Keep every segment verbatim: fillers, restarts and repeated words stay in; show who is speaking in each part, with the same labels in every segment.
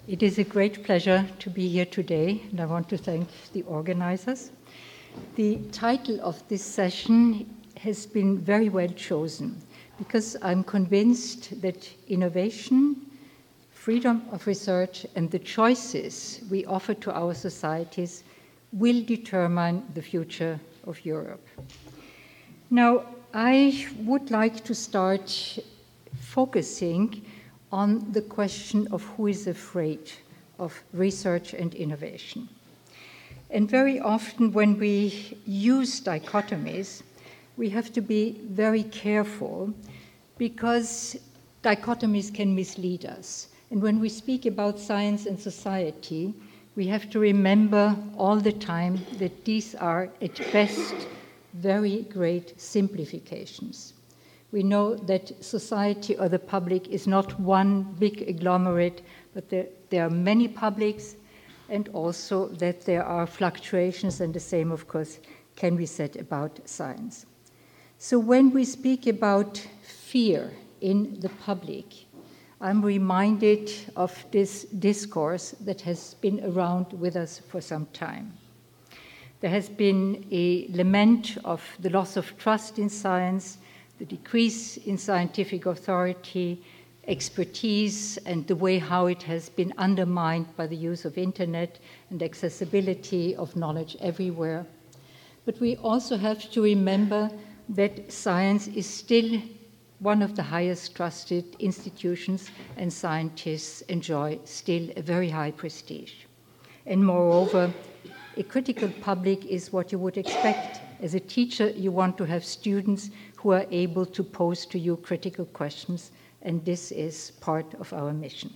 Speaker 1: It is a great pleasure to be here today, and I want to thank the organizers. The title of this session has been very well chosen because I'm convinced that innovation, freedom of research, and the choices we offer to our societies will determine the future of Europe. Now, I would like to start focusing on the question of who is afraid of research and innovation. And very often when we use dichotomies, we have to be very careful because dichotomies can mislead us. And when we speak about science and society, we have to remember all the time that these are, at best, very great simplifications. We know that society or the public is not one big agglomerate, but there, there are many publics, and also that there are fluctuations, and the same, of course, can be said about science. So when we speak about fear in the public, I'm reminded of this discourse that has been around with us for some time. There has been a lament of the loss of trust in science, the decrease in scientific authority, expertise, and the way how it has been undermined by the use of internet and accessibility of knowledge everywhere. But we also have to remember that science is still one of the highest trusted institutions, and scientists enjoy still a very high prestige. And moreover, a critical public is what you would expect. As a teacher, you want to have students who are able to pose to you critical questions, and this is part of our mission.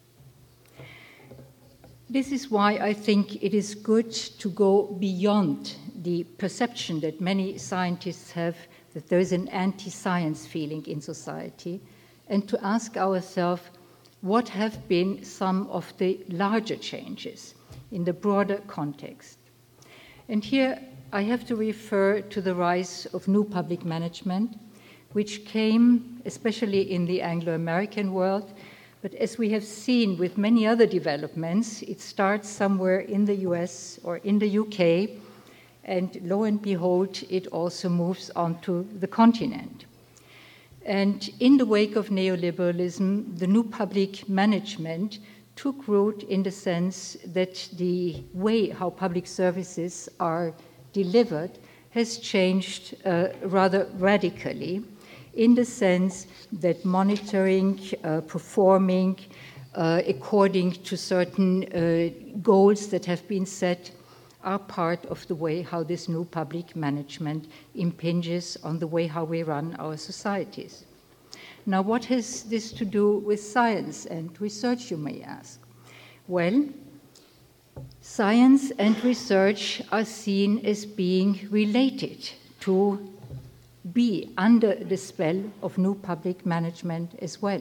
Speaker 1: This is why I think it is good to go beyond the perception that many scientists have that there is an anti-science feeling in society, and to ask ourselves what have been some of the larger changes in the broader context. And here I have to refer to the rise of new public management, which came especially in the Anglo-American world, but as we have seen with many other developments, it starts somewhere in the U S or in the U K, and lo and behold, it also moves onto the continent. And in the wake of neoliberalism, the new public management took root in the sense that the way how public services are delivered has changed uh, rather radically, in the sense that monitoring, uh, performing uh, according to certain uh, goals that have been set are part of the way how this new public management impinges on the way how we run our societies. Now, what has this to do with science and research, you may ask? Well, science and research are seen as being related to be under the spell of new public management as well.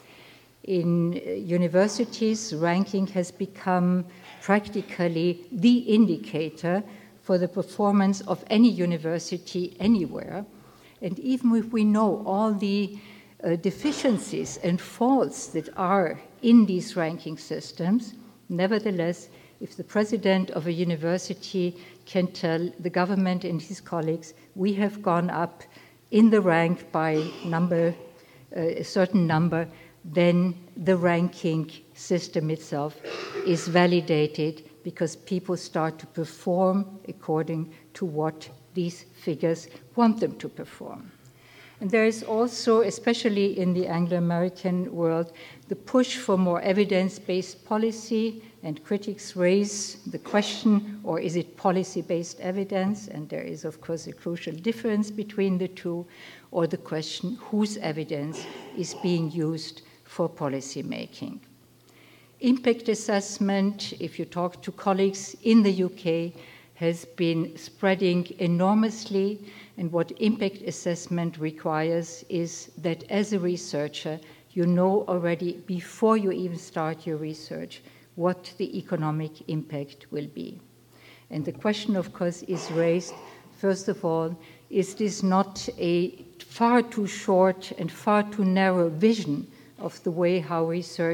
Speaker 1: In universities, ranking has become practically the indicator for the performance of any university anywhere. And even if we know all the uh, deficiencies and faults that are in these ranking systems, nevertheless, if the president of a university can tell the government and his colleagues, we have gone up in the rank by number, uh, a certain number, then the ranking system itself is validated because people start to perform according to what these figures want them to perform. And there is also, especially in the Anglo-American world, the push for more evidence-based policy, and critics raise the question, or is it policy-based evidence? And there is, of course, a crucial difference between the two, or the question, whose evidence is being used for policy making. Impact assessment, if you talk to colleagues in the U K, has been spreading enormously, and what impact assessment requires is that as a researcher, you know already before you even start your research what the economic impact will be. And the question, of course, is raised, first of all, is this not a far too short and far too narrow vision of the way how research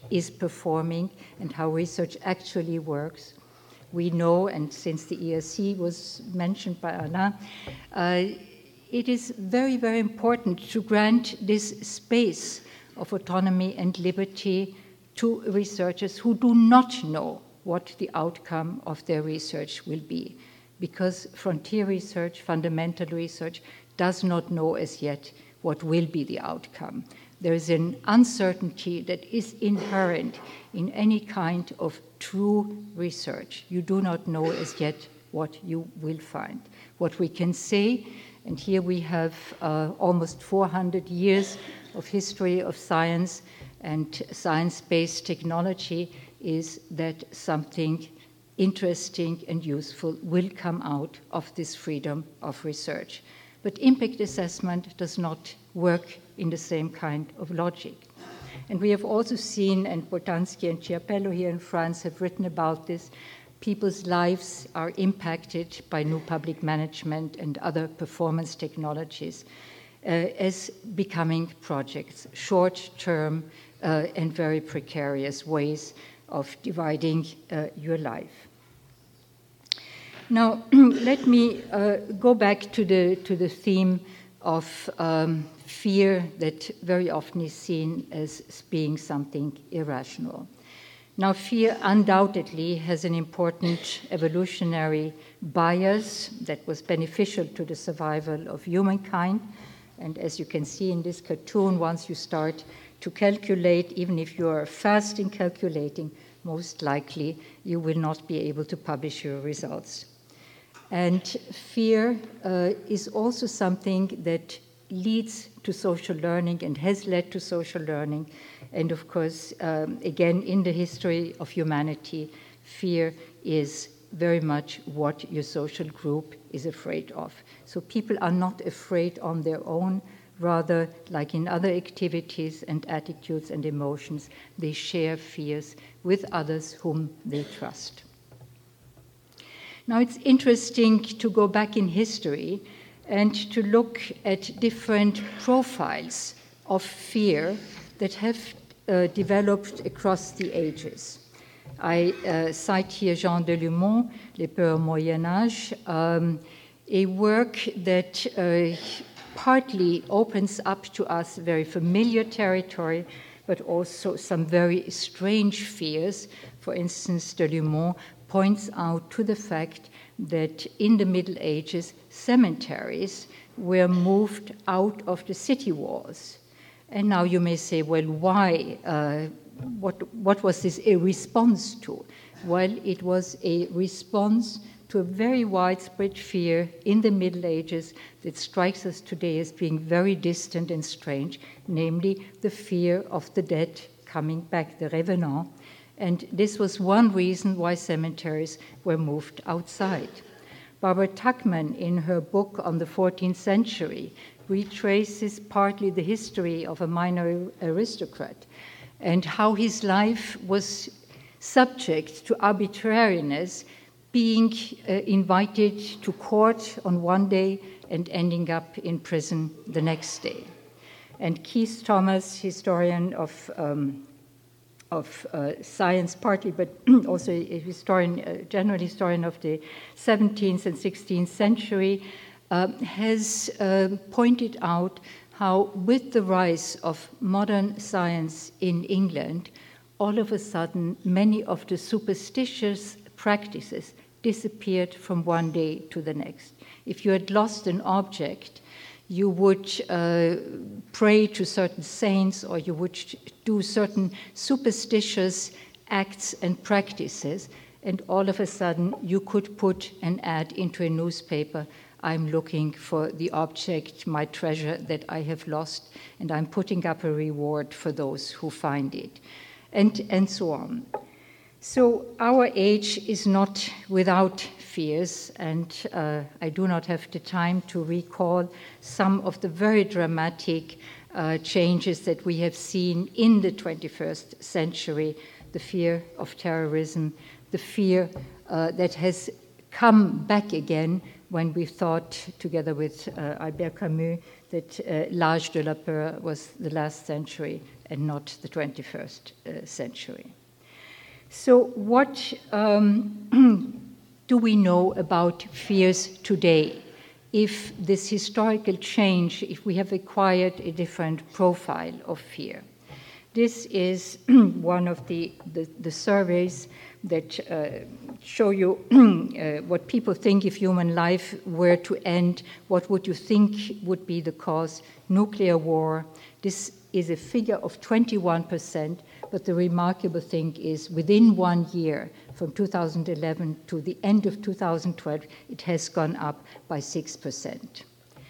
Speaker 1: is performing and how research actually works. We know, and since the E R C was mentioned by Anna, uh, it is very, very important to grant this space of autonomy and liberty to researchers who do not know what the outcome of their research will be, because frontier research, fundamental research, does not know as yet what will be the outcome. There is an uncertainty that is inherent in any kind of true research. You do not know as yet what you will find. What we can say, and here we have uh, almost four hundred years of history of science and science-based technology, is that something interesting and useful will come out of this freedom of research. But impact assessment does not work in the same kind of logic. And we have also seen, and Boltanski and Chiapello here in France have written about this, people's lives are impacted by new public management and other performance technologies uh, as becoming projects, short-term uh, and very precarious ways of dividing uh, your life. Now, let me uh, go back to the, to the theme of um, fear that very often is seen as being something irrational. Now, fear undoubtedly has an important evolutionary bias that was beneficial to the survival of humankind. And as you can see in this cartoon, once you start to calculate, even if you are fast in calculating, most likely you will not be able to publish your results. And fear uh, is also something that leads to social learning and has led to social learning. And of course, um, again, in the history of humanity, fear is very much what your social group is afraid of. So people are not afraid on their own. Rather, like in other activities and attitudes and emotions, they share fears with others whom they trust. Now, it's interesting to go back in history and to look at different profiles of fear that have uh, developed across the ages. I uh, cite here Jean Delumeau, Les Peurs au Moyen Âge, um, a work that uh, partly opens up to us very familiar territory, but also some very strange fears. For instance, Delumeau points out to the fact that in the Middle Ages, cemeteries were moved out of the city walls. And now you may say, well, why? Uh, what, what was this a response to? Well, it was a response to a very widespread fear in the Middle Ages that strikes us today as being very distant and strange, namely the fear of the dead coming back, the revenant. And this was one reason why cemeteries were moved outside. Barbara Tuchman, in her book on the fourteenth century, retraces partly the history of a minor aristocrat and how his life was subject to arbitrariness, being uh, invited to court on one day and ending up in prison the next day. And Keith Thomas, historian of um, of uh, science partly, but also a historian, a general historian of the seventeenth and sixteenth century, uh, has uh, pointed out how with the rise of modern science in England, all of a sudden many of the superstitious practices disappeared from one day to the next. If you had lost an object, you would uh, pray to certain saints, or you would do certain superstitious acts and practices, and all of a sudden you could put an ad into a newspaper, I'm looking for the object, my treasure that I have lost, and I'm putting up a reward for those who find it, and, and so on. So our age is not without fears, and uh, I do not have the time to recall some of the very dramatic uh, changes that we have seen in the twenty-first century, the fear of terrorism, the fear uh, that has come back again when we thought, together with uh, Albert Camus, that uh, l'âge de la peur was the last century and not the twenty-first uh, century. So what um, do we know about fears today? If this historical change, if we have acquired a different profile of fear. This is one of the, the, the surveys that uh, show you uh, what people think if human life were to end, what would you think would be the cause? Nuclear war. This is a figure of twenty-one percent, but the remarkable thing is within one year, from two thousand eleven to the end of two thousand twelve, it has gone up by six percent.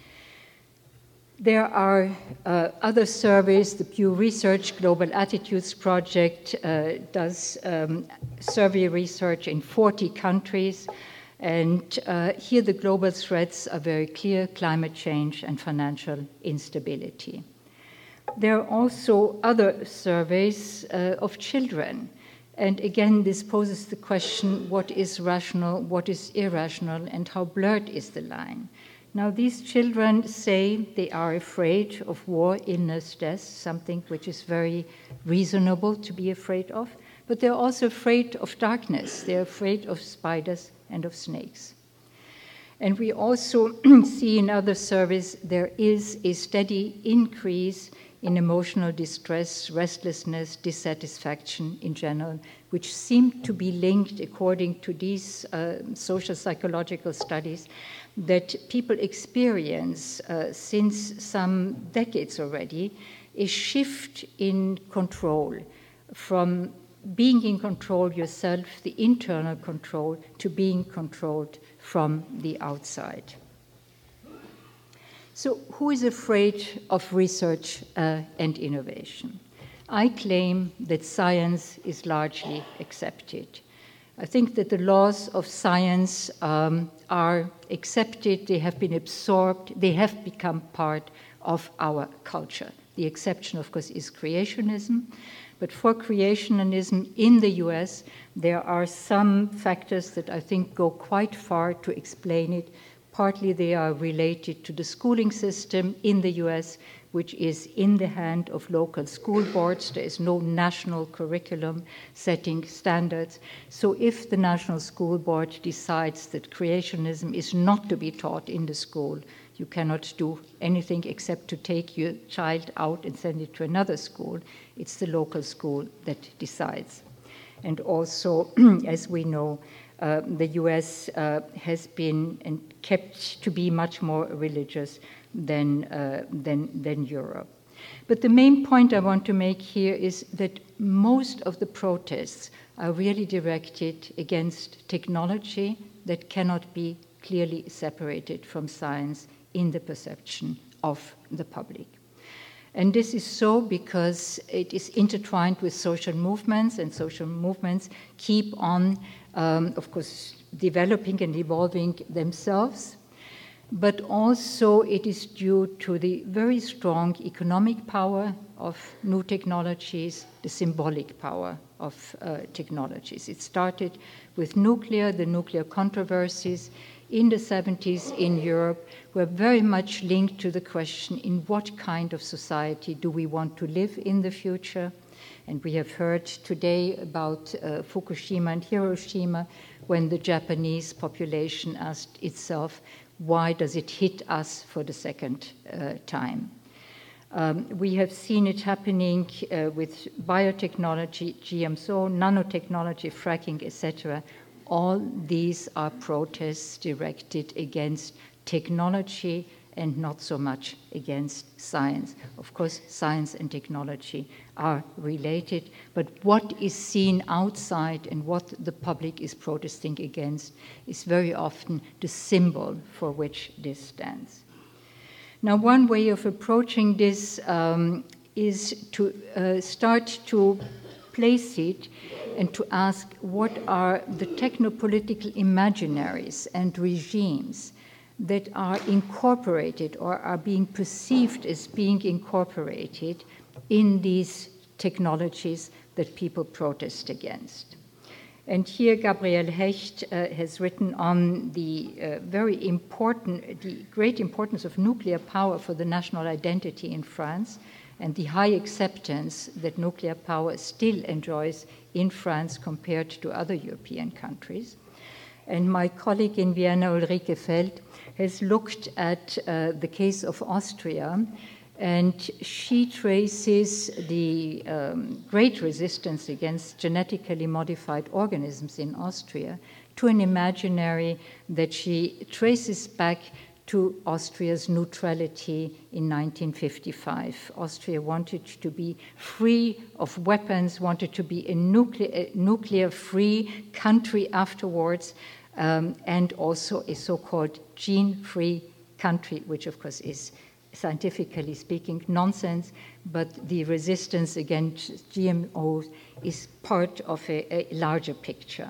Speaker 1: There are uh, other surveys. The Pew Research Global Attitudes Project uh, does um, survey research in forty countries, and uh, here the global threats are very clear: climate change and financial instability. There are also other surveys uh, of children, and again this poses the question, what is rational, what is irrational, and how blurred is the line? Now, these children say they are afraid of war, illness, death, something which is very reasonable to be afraid of, but they're also afraid of darkness. They're afraid of spiders and of snakes. And we also see in other surveys there is a steady increase in emotional distress, restlessness, dissatisfaction in general, which seem to be linked, according to these uh, social psychological studies, that people experience uh, since some decades already, a shift in control from being in control yourself, the internal control, to being controlled from the outside. So who is afraid of research uh, and innovation? I claim that science is largely accepted. I think that the laws of science um, are accepted, they have been absorbed, they have become part of our culture. The exception, of course, is creationism. But for creationism in the U S, there are some factors that I think go quite far to explain it. Partly they are related to the schooling system in the U S, which is in the hand of local school boards. There is no national curriculum setting standards. So if the National School Board decides that creationism is not to be taught in the school, you cannot do anything except to take your child out and send it to another school. It's the local school that decides. And also, as we know, uh, the U S uh, has been and kept to be much more religious than, uh, than, than Europe. But the main point I want to make here is that most of the protests are really directed against technology that cannot be clearly separated from science in the perception of the public. And this is so because it is intertwined with social movements, and social movements keep on, um, of course, developing and evolving themselves. But also it is due to the very strong economic power of new technologies, the symbolic power of uh, technologies. It started with nuclear, the nuclear controversies in the seventies in Europe were very much linked to the question, in what kind of society do we want to live in the future? And we have heard today about uh, Fukushima and Hiroshima, when the Japanese population asked itself, why does it hit us for the second uh, time? Um, we have seen it happening uh, with biotechnology, G M O, nanotechnology, fracking, et cetera. All these are protests directed against technology and not so much against science. Of course, science and technology are related, but what is seen outside and what the public is protesting against is very often the symbol for which this stands. Now, one way of approaching this um, is to uh, start to place it and to ask what are the technopolitical imaginaries and regimes that are incorporated or are being perceived as being incorporated in these technologies that people protest against. And here Gabriel Hecht uh, has written on the uh, very important, the great importance of nuclear power for the national identity in France, and the high acceptance that nuclear power still enjoys in France compared to other European countries. And my colleague in Vienna, Ulrike Feld, has looked at uh, the case of Austria, and she traces the um, great resistance against genetically modified organisms in Austria to an imaginary that she traces back to Austria's neutrality in nineteen fifty-five. Austria wanted to be free of weapons, wanted to be a nuclear, a nuclear-free country afterwards, um, and also a so-called gene-free country, which of course is, scientifically speaking, nonsense, but the resistance against G M Os is part of a, a larger picture.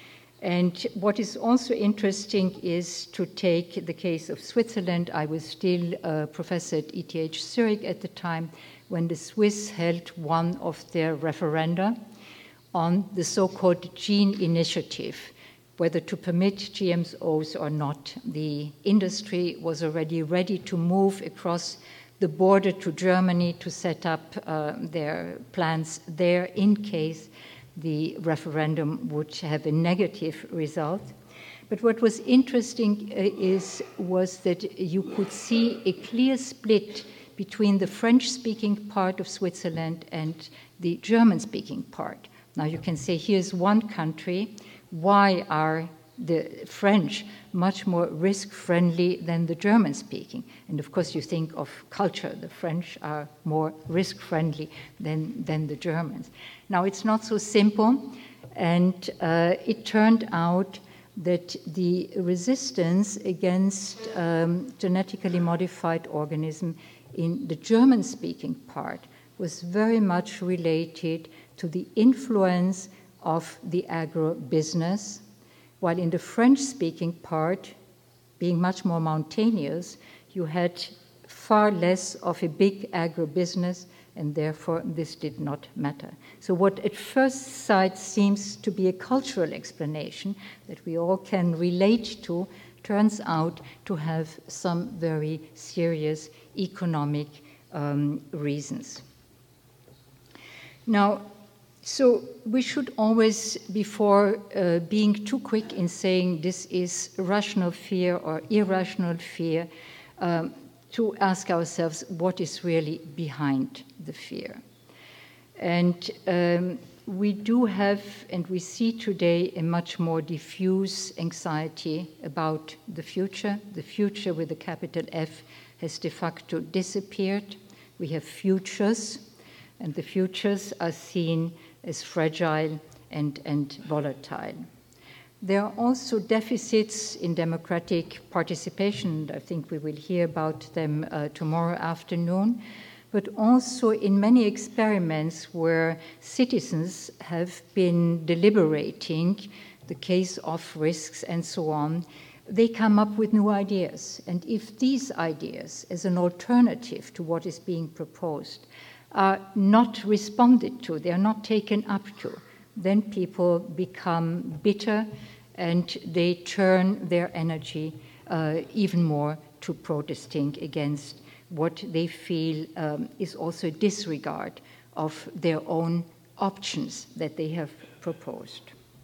Speaker 1: And what is also interesting is to take the case of Switzerland. I was still a professor at E T H Zurich at the time when the Swiss held one of their referenda on the so-called gene initiative, whether to permit G M Os or not. The industry was already ready to move across the border to Germany to set up uh, their plants there in case the referendum would have a negative result. But what was interesting uh, is, was that you could see a clear split between the French-speaking part of Switzerland and the German-speaking part. Now you can say, here's one country. Why are the French much more risk-friendly than the German-speaking? And of course, you think of culture. The French are more risk-friendly than, than the Germans. Now, it's not so simple, and uh, it turned out that the resistance against um, genetically modified organism in the German-speaking part was very much related to the influence of the agro-business, while in the French-speaking part, being much more mountainous, you had far less of a big agro-business, and therefore this did not matter. So what at first sight seems to be a cultural explanation that we all can relate to turns out to have some very serious economic um, reasons. Now, so we should always, before uh, being too quick in saying this is rational fear or irrational fear, um, to ask ourselves what is really behind the fear. And um, we do have, and we see today, a much more diffuse anxiety about the future. The future with a capital F has de facto disappeared. We have futures, and the futures are seen as fragile and, and volatile. There are also deficits in democratic participation. I think we will hear about them uh, tomorrow afternoon, but also in many experiments where citizens have been deliberating the case of risks and so on, they come up with new ideas. And if these ideas, as an alternative to what is being proposed, are not responded to, they are not taken up to, then people become bitter and they turn their energy uh, even more to protesting against what they feel um, is also a disregard of their own options that they have proposed.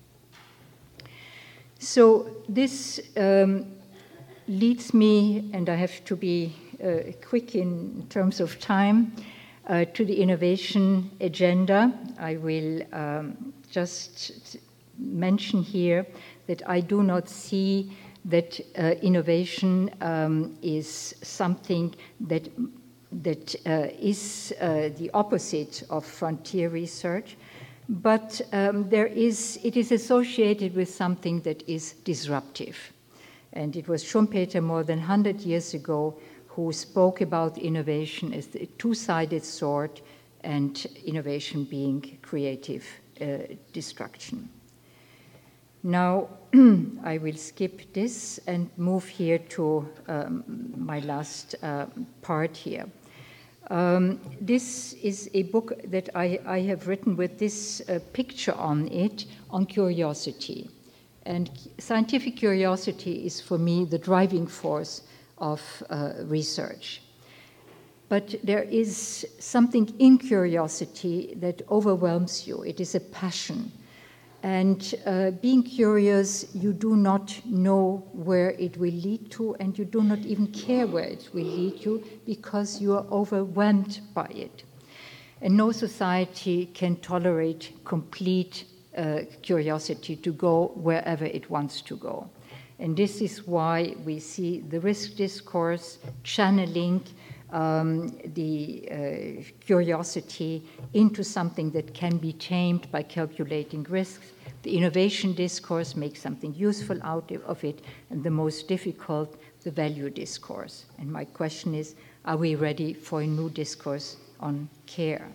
Speaker 1: So this um, leads me, and I have to be uh, quick in terms of time, uh, to the innovation agenda. I will um, just mention here that I do not see that uh, innovation um, is something that, that uh, is uh, the opposite of frontier research, but um, there is, it is associated with something that is disruptive. And it was Schumpeter more than one hundred years ago who spoke about innovation as the two-sided sword and innovation being creative uh, destruction. Now, I will skip this and move here to um, my last uh, part here. Um, this is a book that I, I have written with this uh, picture on it, on curiosity. And scientific curiosity is, for me, the driving force of uh, research. But there is something in curiosity that overwhelms you. It is a passion. And uh, being curious, you do not know where it will lead to, and you do not even care where it will lead you because you are overwhelmed by it. And no society can tolerate complete uh, curiosity to go wherever it wants to go. And this is why we see the risk discourse channeling Um, the uh, curiosity into something that can be tamed by calculating risks. The innovation discourse makes something useful out of it, and the most difficult, the value discourse. And my question is, are we ready for a new discourse on care?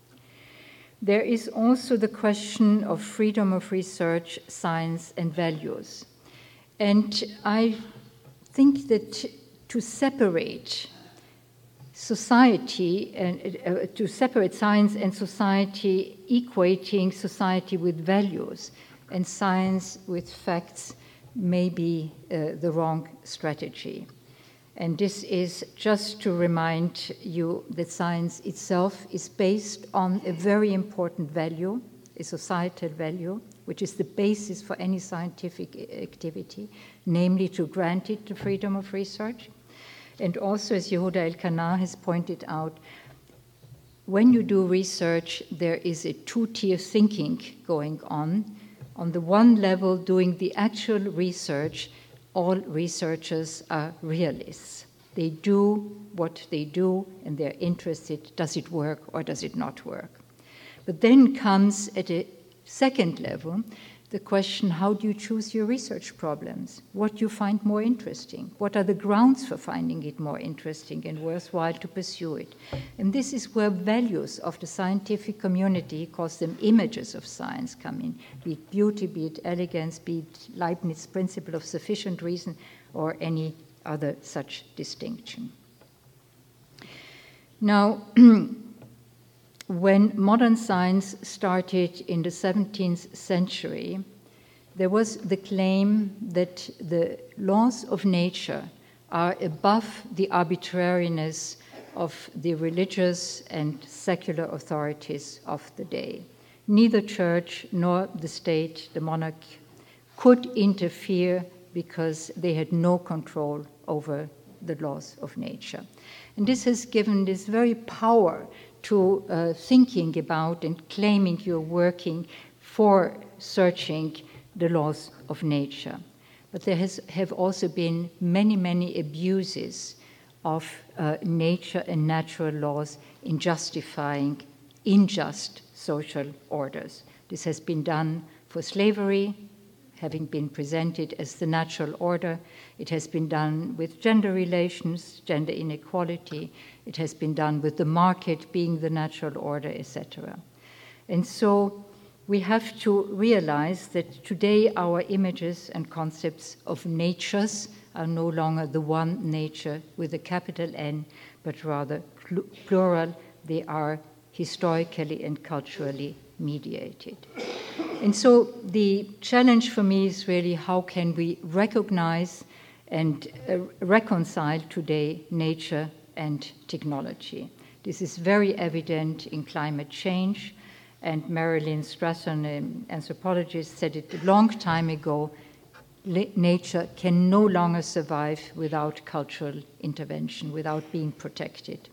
Speaker 1: There is also the question of freedom of research, science, and values. And I think that to separate society and uh, to separate science and society, equating society with values and science with facts, may be uh, the wrong strategy. And this is just to remind you that science itself is based on a very important value, a societal value, which is the basis for any scientific activity, namely to grant it the freedom of research. And also, as Yehuda Elkanah has pointed out, when you do research, there is a two-tier thinking going on. On the one level, doing the actual research, all researchers are realists. They do what they do, and they're interested, does it work or does it not work? But then comes, at a second level, the question, how do you choose your research problems? What do you find more interesting? What are the grounds for finding it more interesting and worthwhile to pursue it? And this is where values of the scientific community, he calls them images of science, come in, be it beauty, be it elegance, be it Leibniz's principle of sufficient reason, or any other such distinction. Now, when modern science started in the seventeenth century, there was the claim that the laws of nature are above the arbitrariness of the religious and secular authorities of the day. Neither church nor the state, the monarch, could interfere because they had no control over the laws of nature. And this has given this very power to uh, thinking about and claiming you're working for searching the laws of nature. But there has, have also been many, many abuses of uh, nature and natural laws in justifying unjust social orders. This has been done for slavery, having been presented as the natural order. It has been done with gender relations, gender inequality. It has been done with the market being the natural order, et cetera. And so we have to realize that today our images and concepts of natures are no longer the one nature with a capital N, but rather plural. They are historically and culturally mediated. And so the challenge for me is really how can we recognize and uh, reconcile today nature and technology. This is very evident in climate change, and Marilyn Strassen, an anthropologist, said it a long time ago, nature can no longer survive without cultural intervention, without being protected.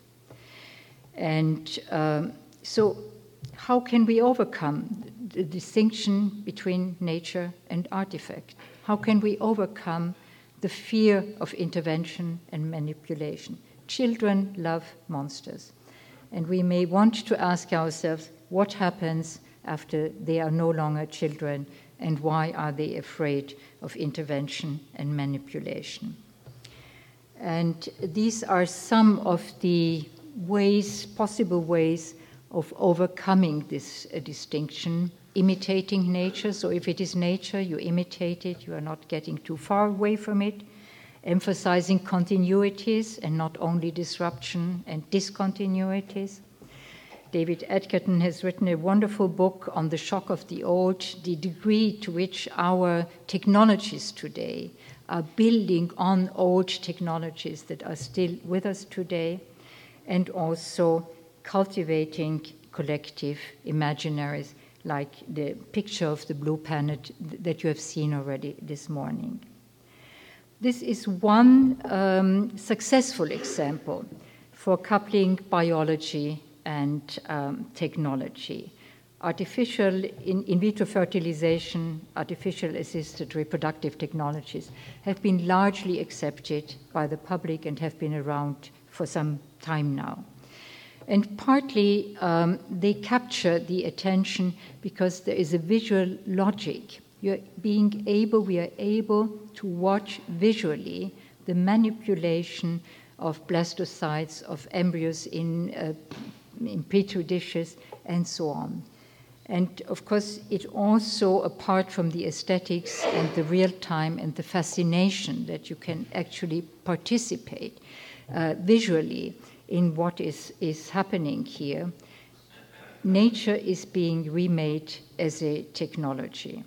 Speaker 1: And um, so how can we overcome the distinction between nature and artifact? How can we overcome the fear of intervention and manipulation? Children love monsters. And we may want to ask ourselves, what happens after they are no longer children, and why are they afraid of intervention and manipulation? And these are some of the ways, possible ways, of overcoming this uh, distinction, imitating nature. So if it is nature, you imitate it, you are not getting too far away from it. emphasizing continuities and not only disruption and discontinuities. David Edgerton has written a wonderful book on the shock of the old, the degree to which our technologies today are building on old technologies that are still with us today, and also cultivating collective imaginaries, like the picture of the blue planet that you have seen already this morning. This is one um, successful example for coupling biology and um, technology. Artificial in, in vitro fertilization, artificial assisted reproductive technologies have been largely accepted by the public and have been around for some time now. And partly um, they capture the attention because there is a visual logic. You're being able, we are able to watch visually the manipulation of blastocytes, of embryos in, uh, in petri dishes, and so on. And of course, it also, apart from the aesthetics and the real time and the fascination that you can actually participate uh, visually in what is, is happening here, nature is being remade as a technology.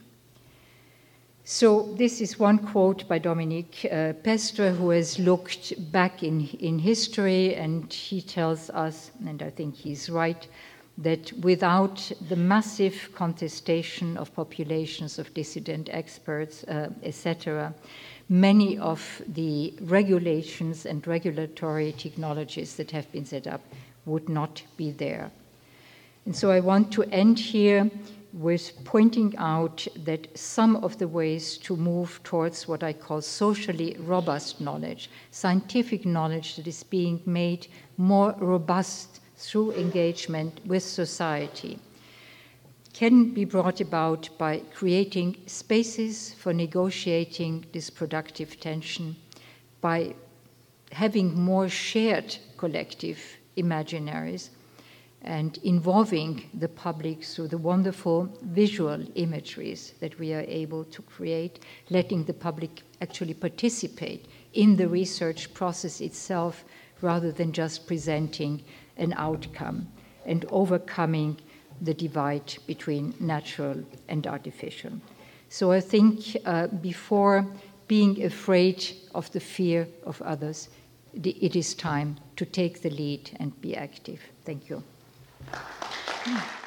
Speaker 1: So this is one quote by Dominique uh, Pestre, who has looked back in, in history, and he tells us, and I think he's right, that without the massive contestation of populations of dissident experts, uh, et cetera, many of the regulations and regulatory technologies that have been set up would not be there. And so I want to end here with pointing out that some of the ways to move towards what I call socially robust knowledge, scientific knowledge that is being made more robust through engagement with society, can be brought about by creating spaces for negotiating this productive tension, by having more shared collective imaginaries, and involving the public through the wonderful visual imageries that we are able to create, letting the public actually participate in the research process itself rather than just presenting an outcome, and overcoming the divide between natural and artificial. So I think uh, before being afraid of the fear of others, it is time to take the lead and be active. Thank you.